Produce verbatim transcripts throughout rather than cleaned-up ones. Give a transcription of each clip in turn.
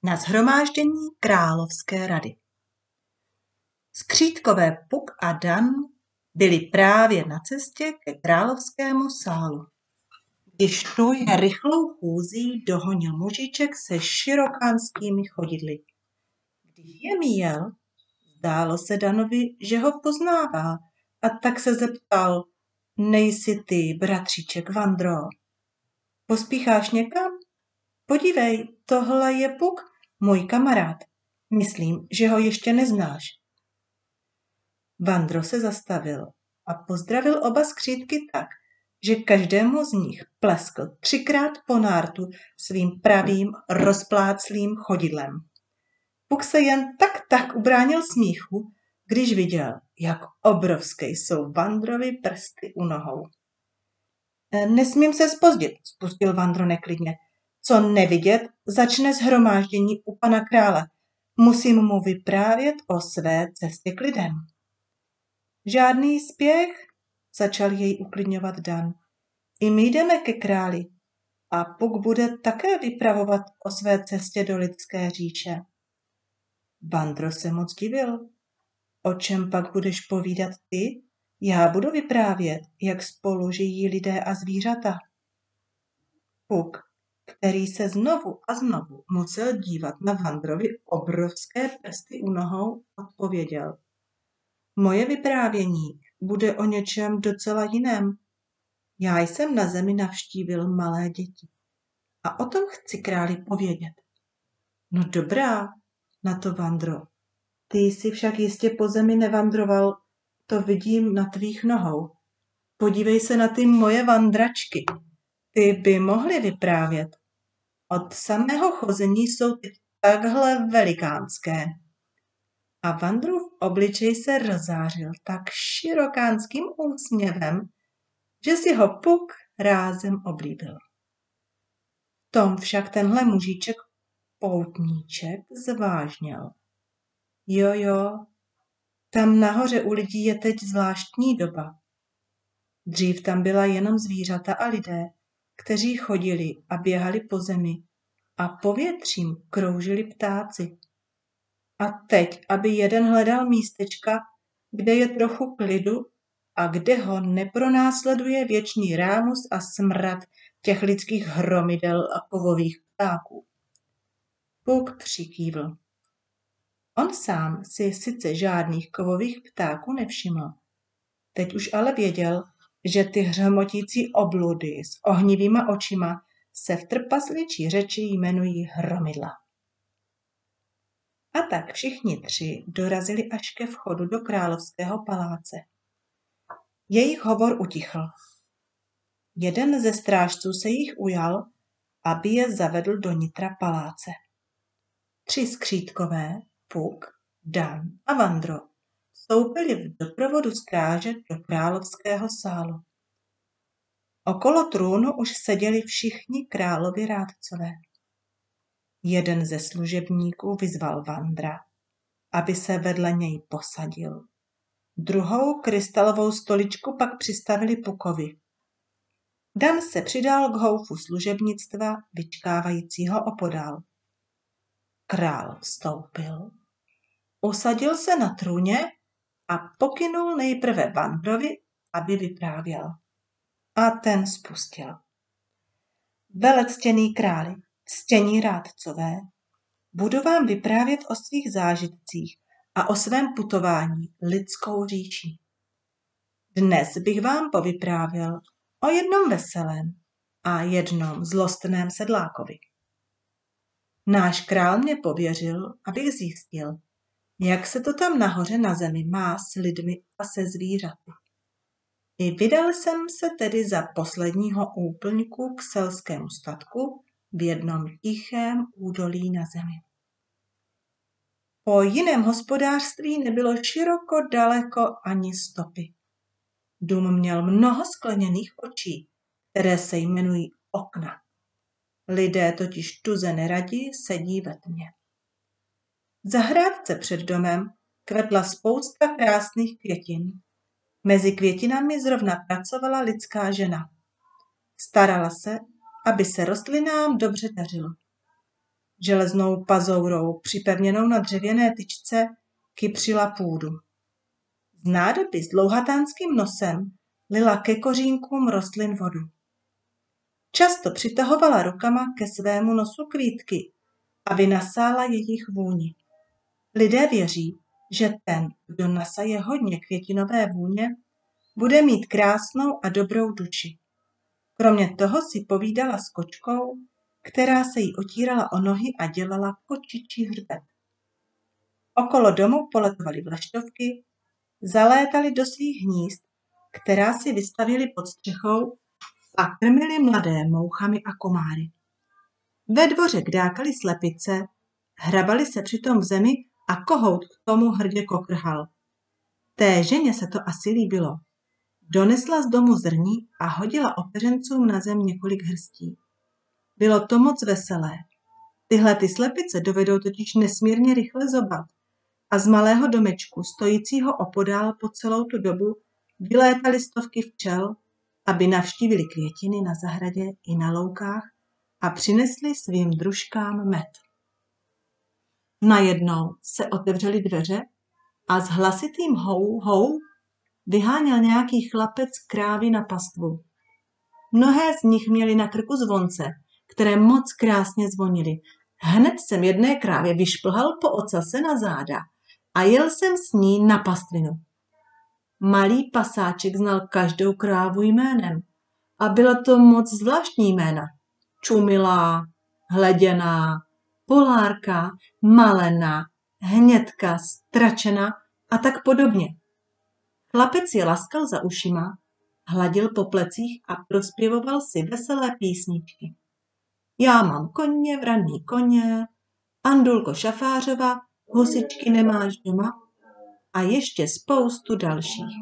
na shromáždění královské rady. Skřítkové Puk a Dan byli právě na cestě ke královskému sálu, když tu je rychlou chůzí dohonil mužiček se širokánskými chodidly. Když je míjel, zdálo se Danovi, že ho poznává, a tak se zeptal: Nejsi ty, bratříček Vandro? Pospícháš někam? Podívej, tohle je Puk, můj kamarád. Myslím, že ho ještě neznáš. Vandro se zastavil a pozdravil oba skřítky tak, že každému z nich pleskl třikrát po nártu svým pravým rozpláclým chodidlem. Puk se jen tak tak ubránil smíchu, když viděl, jak obrovské jsou Vandrovy prsty u nohou. Nesmím se zpozdit, spustil Vandro neklidně. Co nevidět, začne shromáždění u pana krále. Musím mu vyprávět o své cestě k lidem. Žádný spěch, začal jej uklidňovat Dan. I my jdeme ke králi a Puk bude také vypravovat o své cestě do lidské říše. Vandro se moc divil. O čem pak budeš povídat ty? Já budu vyprávět, jak spolu žijí lidé a zvířata. Puk, který se znovu a znovu musel dívat na Vandrovi obrovské prsty u nohou, odpověděl. Moje vyprávění bude o něčem docela jiném. Já jsem na zemi navštívil malé děti a o tom chci králi povědět. No dobrá, na to Vandro. Ty jsi však jistě po zemi nevandroval, to vidím na tvých nohou. Podívej se na ty moje vandračky. Ty by mohly vyprávět. Od samého chození jsou ty takhle velikánské. A Vandrův obličej se rozářil tak širokánským úsměvem, že si ho Puk rázem oblíbil. Tom však tenhle mužíček poutníček zvážněl. Jo, jo, tam nahoře u lidí je teď zvláštní doba. Dřív tam byla jenom zvířata a lidé, kteří chodili a běhali po zemi a povětřím kroužili ptáci. A teď, aby jeden hledal místečka, kde je trochu klidu a kde ho nepronásleduje věčný rámus a smrad těch lidských hromidel a kovových ptáků. Puk přikývl. On sám si sice žádných kovových ptáků nevšiml. Teď už ale věděl, že ty hřmotící obludy s ohnivýma očima se v trpasličí řeči jmenují hromidla. A tak všichni tři dorazili až ke vchodu do královského paláce. Jejich hovor utichl. Jeden ze strážců se jich ujal, aby je zavedl do nitra paláce. Tři skřítkové, Puk, Dan a Vandro, vstoupili v doprovodu stráže do královského sálu. Okolo trůnu už seděli všichni královi rádcové. Jeden ze služebníků vyzval Vandra, aby se vedle něj posadil. Druhou krystalovou stoličku pak přistavili Pukovi. Dan se přidal k houfu služebnictva, vyčkávajícího opodál. Král vstoupil, usadil se na trůně a pokynul nejprve Vandrovi, aby vyprávěl. A ten spustil. Velectěný králi, ctění rádcové, budu vám vyprávět o svých zážitcích a o svém putování lidskou říší. Dnes bych vám povyprávěl o jednom veselém a jednom zlostném sedlákovi. Náš král mě pověřil, abych zjistil, jak se to tam nahoře na zemi má s lidmi a se zvířaty. I vydal jsem se tedy za posledního úplňku k selskému statku v jednom tichém údolí na zemi. Po jiném hospodářství nebylo široko daleko ani stopy. Dům měl mnoho skleněných očí, které se jmenují okna. Lidé totiž tuze neradi sedí ve tmě. V zahrádce před domem kvetla spousta krásných květin. Mezi květinami zrovna pracovala lidská žena. Starala se, aby se rostlinám dobře dařilo. železnou pazourou připevněnou na dřevěné tyčce kypřila půdu. Z nádoby s dlouhatánským nosem lila ke kořínkům rostlin vodu. Často přitahovala rukama ke svému nosu kvítky, aby nasála jejich vůni. Lidé věří, že ten, kdo nasaje hodně květinové vůně, bude mít krásnou a dobrou duši. Kromě toho si povídala s kočkou, která se jí otírala o nohy a dělala kočičí hřbet. Okolo domu poletovaly vlaštovky, zalétaly do svých hnízd, která si vystavili pod střechou a krmili mladé mouchami a komáry. Ve dvoře kdákaly slepice, hrabaly se přitom v zemi a kohout k tomu hrdě kokrhal. Té ženě se to asi líbilo. Donesla z domu zrní a hodila opeřencům na zem několik hrstí. Bylo to moc veselé. Tyhle ty slepice dovedou totiž nesmírně rychle zobat a z malého domečku, stojícího opodál po celou tu dobu, vylétaly stovky včel, aby navštívili květiny na zahradě i na loukách a přinesli svým družkám med. Najednou se otevřely dveře a s hlasitým hou, hou vyháněl nějaký chlapec krávy na pastvu. Mnohé z nich měly na krku zvonce, které moc krásně zvonily. Hned jsem jedné krávě vyšplhal po ocase na záda a jel jsem s ní na pastvinu. Malý pasáček znal každou krávu jménem a byla to moc zvláštní jména. Čumilá, hleděná, polárka, malená, hnědka, stračena a tak podobně. Chlapec je laskal za ušima, hladil po plecích a prospěvoval si veselé písničky. Já mám koně, vraný koně, Andulko Šafářova, husičky nemáš doma a ještě spoustu dalších.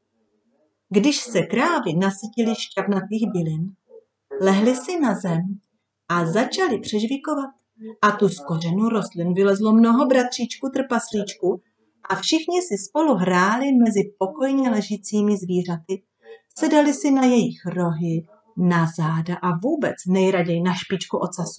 Když se krávy nasytily šťavnatých bylin, lehly si na zem a začaly přežvíkovat a tu z kořenu rostlin vylezlo mnoho bratříčku trpaslíčku a všichni si spolu hráli mezi pokojně ležícími zvířaty, sedali si na jejich rohy, na záda a vůbec nejraději na špičku ocasu.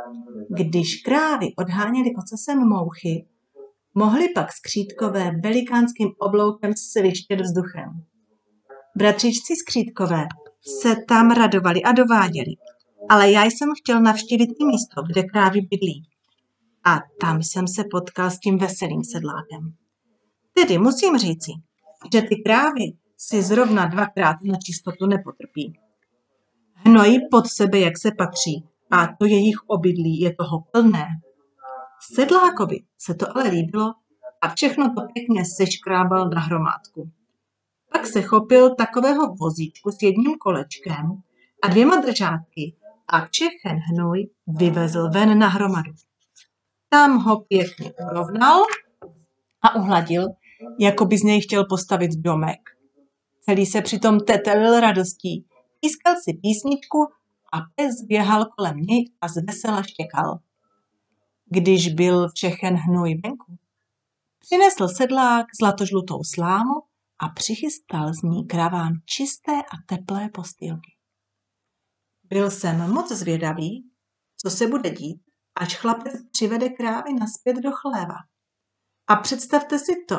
Když krávy odháněly ocasem mouchy, mohli pak skřítkové velikánským obloukem svištět vzduchem. Bratříčci skřítkové se tam radovali a dováděli, ale já jsem chtěl navštívit i místo, kde krávy bydlí. A tam jsem se potkal s tím veselým sedlákem. Tedy musím říci, že ty krávy si zrovna dvakrát na čistotu nepotrpí. Hnojí pod sebe, jak se patří, a to jejich obydlí je toho plné. Sedlákovi se to ale líbilo a všechno to pěkně seškrábal na hromádku. Pak se chopil takového vozíčku s jedním kolečkem a dvěma držátky a všechen hnůj vyvezl ven na hromadu. Tam ho pěkně urovnal a uhladil, jako by z něj chtěl postavit domek. Celý se přitom tetelil radostí, pískal si písničku a pes běhal kolem něj a zvesela štěkal. Když byl všechen hnůj venku, přinesl sedlák zlatožlutou slámu a přichystal z ní kravám čisté a teplé postýlky. Byl jsem moc zvědavý, co se bude dít, až chlapec přivede krávy nazpět do chléva. A představte si to,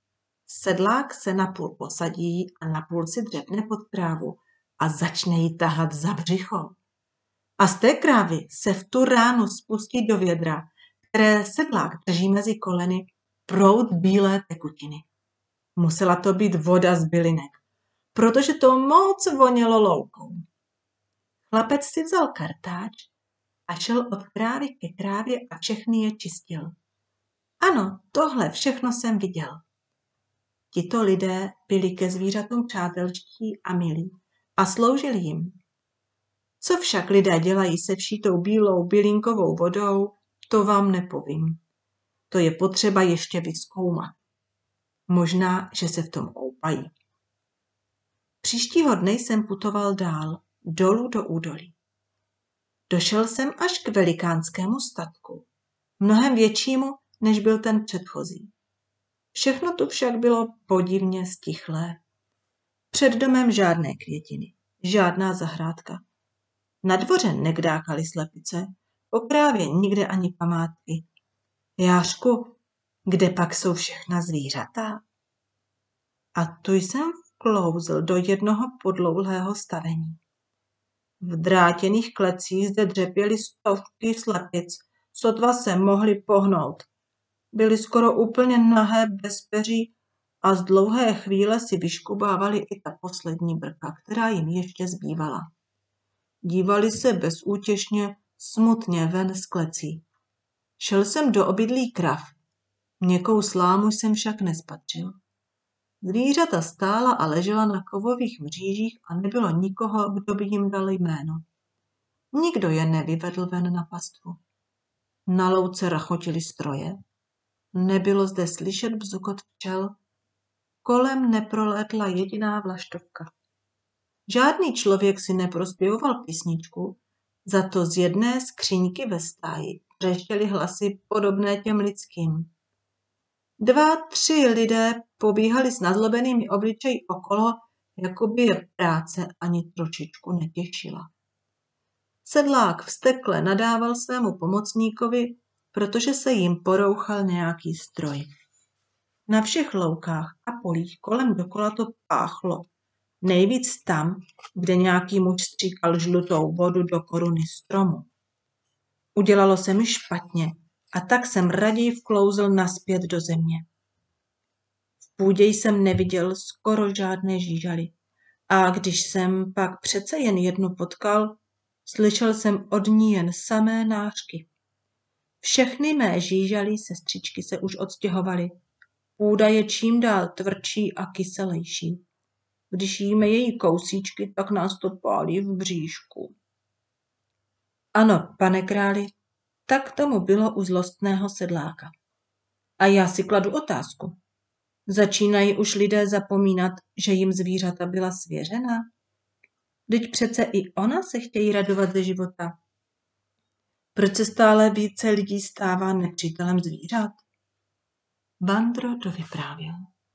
sedlák se napůl posadí a napůl si dřepne pod krávu a začne jí tahat za břicho. A z té krávy se v tu ránu spustí do vědra, které sedlák drží mezi koleny, proud bílé tekutiny. Musela to být voda z bylinek, protože to moc vonělo loukou. Chlapec si vzal kartáč a šel od krávy ke krávě a všechny je čistil. Ano, tohle všechno jsem viděl. Tito lidé byli ke zvířatům přátelští a milí a sloužili jim. Co však lidé dělají se vší tou bílou bylinkovou vodou, to vám nepovím. To je potřeba ještě vyzkoumat. Možná, že se v tom koupají. Příštího dne jsem putoval dál, dolů do údolí. Došel jsem až k velikánskému statku, mnohem většímu, než byl ten předchozí. Všechno tu však bylo podivně stichlé. Před domem žádné květiny, žádná zahrádka. Na dvoře nekdákaly slepice O krávě nikde ani památky. Jářku, kde pak jsou všechna zvířata? A tu jsem vklouzl do jednoho podlouhlého stavení. V drátěných klecích zde dřepěly stovky slepic, sotva se mohly pohnout. Byly skoro úplně nahé bez peří a z dlouhé chvíle si vyškubávali i ta poslední brka, která jim ještě zbývala. Dívali se bezútěšně, smutně ven z klecí. Šel jsem do obydlí krav. Měkkou slámu jsem však nespatřil. Zvířata stála a ležela na kovových mřížích a nebylo nikoho, kdo by jim dal jméno. Nikdo je nevyvedl ven na pastvu. Na louce rachotily stroje. Nebylo zde slyšet bzukot včel. Kolem neprolétla jediná vlaštovka. Žádný člověk si neprospěvoval písničku, za to z jedné skříňky ve stáji třeštěly hlasy podobné těm lidským. Dva, tři lidé pobíhali s nazlobenými obličeji okolo, jako by je práce ani trošičku netěšila. Sedlák vztekle nadával svému pomocníkovi, protože se jim porouchal nějaký stroj. Na všech loukách a polích kolem dokola to páchlo. Nejvíc tam, kde nějaký muž stříkal žlutou vodu do koruny stromu. Udělalo se mi špatně a tak jsem raději vklouzl nazpět do země. V půdě jsem neviděl skoro žádné žížaly a když jsem pak přece jen jednu potkal, slyšel jsem od ní jen samé nářky. Všechny mé žížalí sestřičky se už odstěhovaly. Půda je čím dál tvrdší a kyselejší. Když jíme její kousíčky, tak nás to pálí v bříšku. Ano, pane králi, tak tomu bylo u zlostného sedláka. A já si kladu otázku. Začínají už lidé zapomínat, že jim zvířata byla svěřena? Vždyť přece i ona se chtějí radovat ze života. Proč se stále více lidí stává nepřítelem zvířat? Vandro dovyprávěl.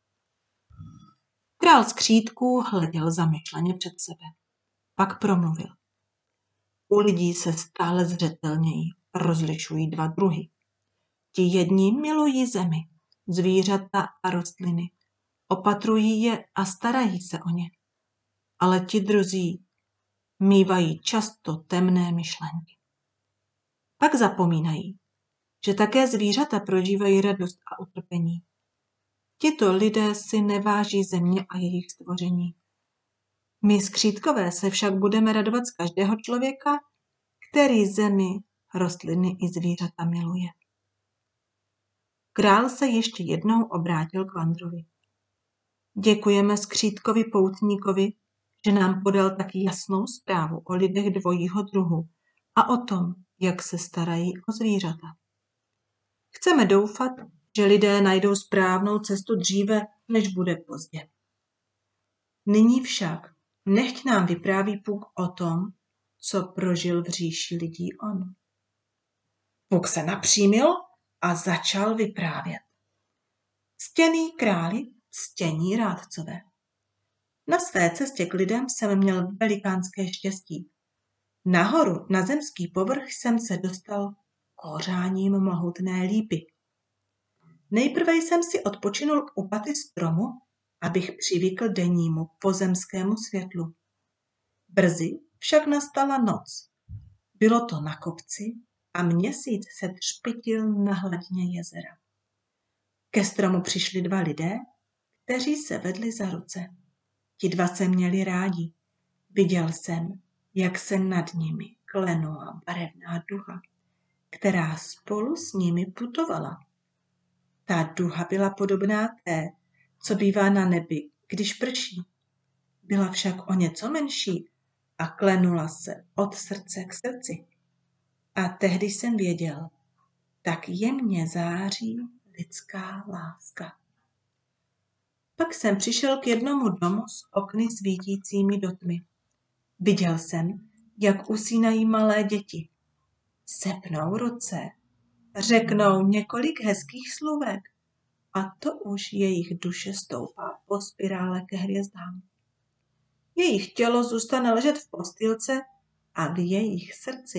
Král skřítků hleděl zamyšleně před sebe. Pak promluvil. U lidí se stále zřetelněji rozlišují dva druhy. Ti jedni milují zemi, zvířata a rostliny, opatrují je a starají se o ně. Ale ti druzí mívají často temné myšlenky. Pak zapomínají, že také zvířata prožívají radost a utrpení. Tito lidé si neváží země a jejich stvoření. My skřítkové se však budeme radovat z každého člověka, který zemi, rostliny i zvířata miluje. Král se ještě jednou obrátil k Vandrovi. Děkujeme skřítkovi poutníkovi, že nám podal tak jasnou zprávu o lidech dvojího druhu a o tom, jak se starají o zvířata. Chceme doufat, že lidé najdou správnou cestu dříve, než bude pozdě. Nyní však nechť nám vypráví Puk o tom, co prožil v říši lidí on. Puk se napřímil a začal vyprávět. Ctěný králi, ctění rádcové. Na své cestě k lidem jsem měl velikánské štěstí. Nahoru na zemský povrch jsem se dostal kořáním mohutné lípy. Nejprve jsem si odpočinul u paty stromu, abych přivykl dennímu pozemskému světlu. Brzy však nastala noc. Bylo to na kopci a měsíc se třpitil na hladině jezera. Ke stromu přišli dva lidé, kteří se vedli za ruce. Ti dva se měli rádi. Viděl jsem, jak se nad nimi klenula barevná duha, která spolu s nimi putovala. Ta duha byla podobná té, co bývá na nebi, když prší. Byla však o něco menší a klenula se od srdce k srdci. A tehdy jsem věděl, tak jemně září lidská láska. Pak jsem přišel k jednomu domu s okny svítícími do tmy. Viděl jsem, jak usínají malé děti. Sepnou ruce, řeknou několik hezkých slůvek a to už jejich duše stoupá po spirále ke hvězdám. Jejich tělo zůstane ležet v postýlce a v jejich srdci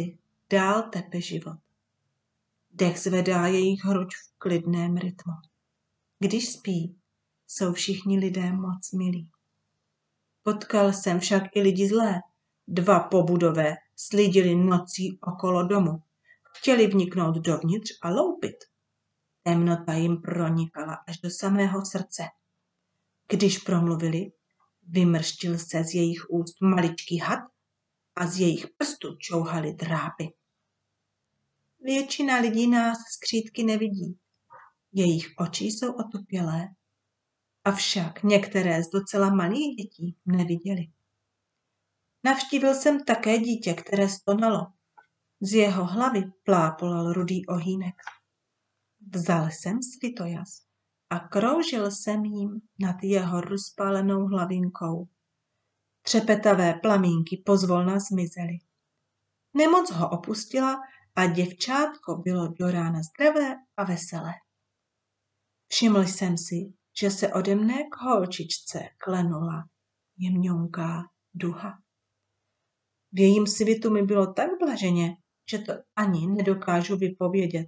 dál tepe život. Dech zvedá jejich hruď v klidném rytmu. Když spí, jsou všichni lidé moc milí. Potkal jsem však i lidi zlé. Dva pobudové slídili nocí okolo domu. Chtěli vniknout dovnitř a loupit. Temnota jim pronikala až do samého srdce. Když promluvili, vymrštil se z jejich úst maličký had a z jejich prstů čouhaly drápy. Většina lidí nás skřídky nevidí. Jejich oči jsou otupělé, avšak některé z docela malých dětí neviděli. Navštívil jsem také dítě, které stonalo. Z jeho hlavy plápolal rudý ohýnek. Vzal jsem svitojas a kroužil jsem jím nad jeho rozpálenou hlavinkou. Třepetavé plamínky pozvolna zmizely. Nemoc ho opustila a děvčátko bylo do rána zdravé a veselé. Všiml jsem si, že se ode mne k holčičce klenula jemňonká duha. V jejím svitu mi bylo tak blaženě, že to ani nedokážu vypovědět.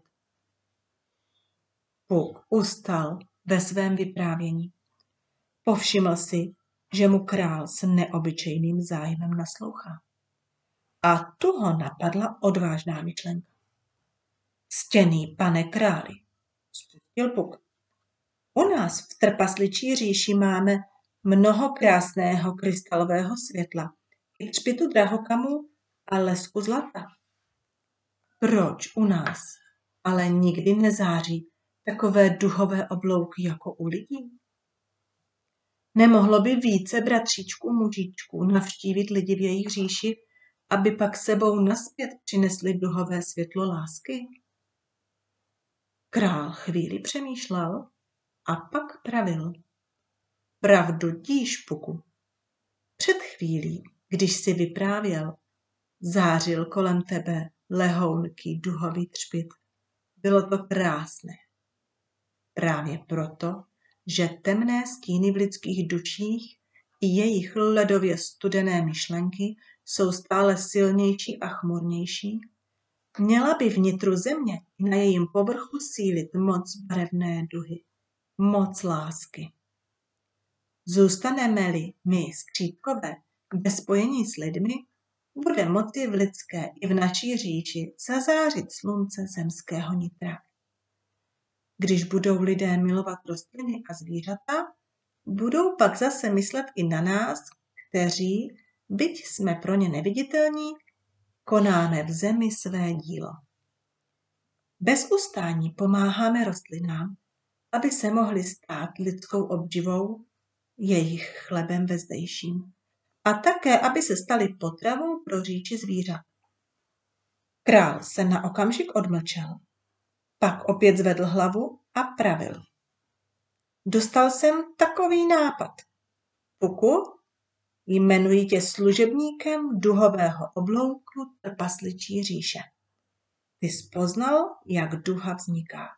Puk ustal ve svém vyprávění. Povšiml si, že mu král s neobyčejným zájmem naslouchá. A tu ho napadla odvážná myšlenka. Ctěný pane králi, spustil Puk. U nás v trpasličí říši máme mnoho krásného krystalového světla, i třpitu drahokamů a lesku zlata. Proč u nás ale nikdy nezáří takové duhové oblouky jako u lidí? Nemohlo by více bratříčků mužičků navštívit lidi v jejich říši, aby pak sebou nazpět přinesli duhové světlo lásky? Král chvíli přemýšlel a pak pravil. Pravdu díš, Puku. Před chvílí, když si vyprávěl, zářil kolem tebe lehounký duhový třpyt. Bylo to krásné. Právě proto, že temné stíny v lidských duších i jejich ledově studené myšlenky jsou stále silnější a chmurnější, měla by vnitru země i na jejím povrchu sílit moc barevné duhy, moc lásky. Zůstaneme-li my, skřídkové, ve spojení s lidmi, bude moci v lidské i v naší říši zazářit slunce zemského nitra. Když budou lidé milovat rostliny a zvířata, budou pak zase myslet i na nás, kteří, byť jsme pro ně neviditelní, konáme v zemi své dílo. Bez ustání pomáháme rostlinám, aby se mohly stát lidskou obživou, jejich chlebem vezdejším, a také, aby se staly potravou pro říči zvířat. Král se na okamžik odmlčel, pak opět zvedl hlavu a pravil. Dostal jsem takový nápad. Puku, jmenuji tě služebníkem duhového oblouku trpasličí říše. Ty jsi poznal, jak duha vzniká.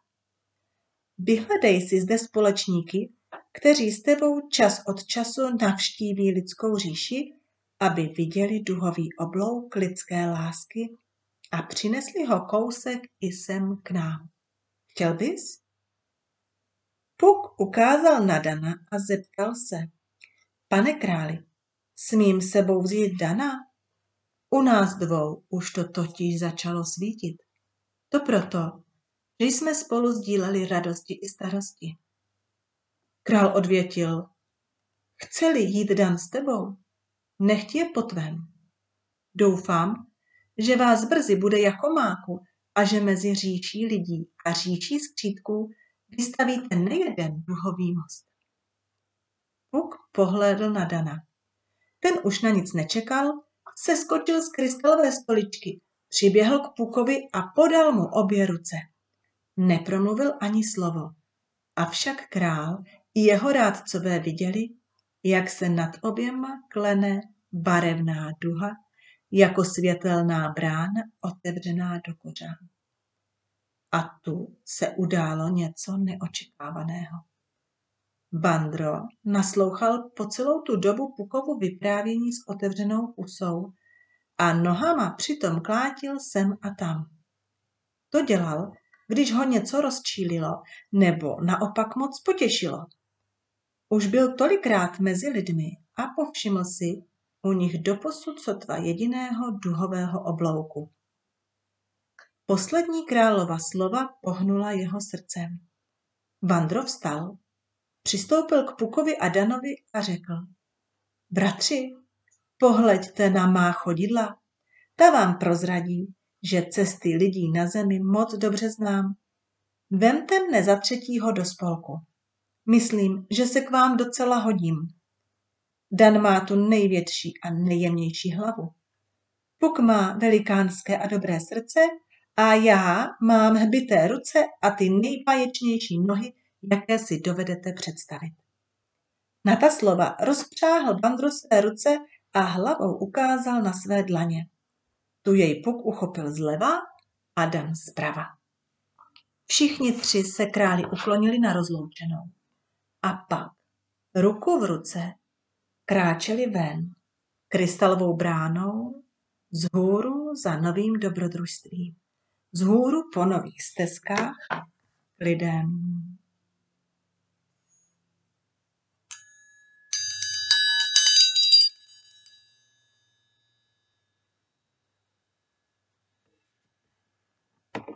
Vyhledej si zde společníky, kteří s tebou čas od času navštíví lidskou říši, aby viděli duhový oblouk lidské lásky a přinesli ho kousek i sem k nám. Chtěl bys? Puk ukázal na Dana a zeptal se. Pane králi, smím sebou vzít Dana? U nás dvou už to totiž začalo svítit. To proto, že jsme spolu sdíleli radosti i starosti. Král odvětil, chce-li jít Dan s tebou, nechť je po tvém. Doufám, že vás brzy bude jako máku a že mezi říčí lidí a říčí skřídků vystavíte nejeden duhový most. Puk pohlédl na Dana. Ten už na nic nečekal, seskočil z krystalové stoličky, přiběhl k Pukovi a podal mu obě ruce. Nepromluvil ani slovo, avšak král i jeho rádcové viděli, jak se nad oběma klene barevná duha, jako světelná brána otevřená do kořán. A tu se událo něco neočekávaného. Bandro naslouchal po celou tu dobu Pukovu vyprávění s otevřenou pusou a nohama přitom klátil sem a tam. To dělal, když ho něco rozčílilo nebo naopak moc potěšilo. Už byl tolikrát mezi lidmi a povšiml si u nich doposud sotva jediného duhového oblouku. Poslední králova slova pohnula jeho srdcem. Vandro vstal, přistoupil k Pukovi a Danovi a řekl: Bratři, pohleďte na má chodidla, ta vám prozradí, že cesty lidí na zemi moc dobře znám. Vemte mne za třetího do spolku. Myslím, že se k vám docela hodím. Dan má tu největší a nejjemnější hlavu. Puk má velikánské a dobré srdce a já mám hbité ruce a ty nejbáječnější nohy, jaké si dovedete představit. Na ta slova rozpřáhl Vandro své ruce a hlavou ukázal na své dlaně. Tu jej Puk uchopil zleva a Dan zprava. Všichni tři se králi uklonili na rozloučenou. A pak, ruku v ruce, kráčeli ven, krystalovou bránou, vzhůru za novým dobrodružstvím, vzhůru po nových stezkách, lidem.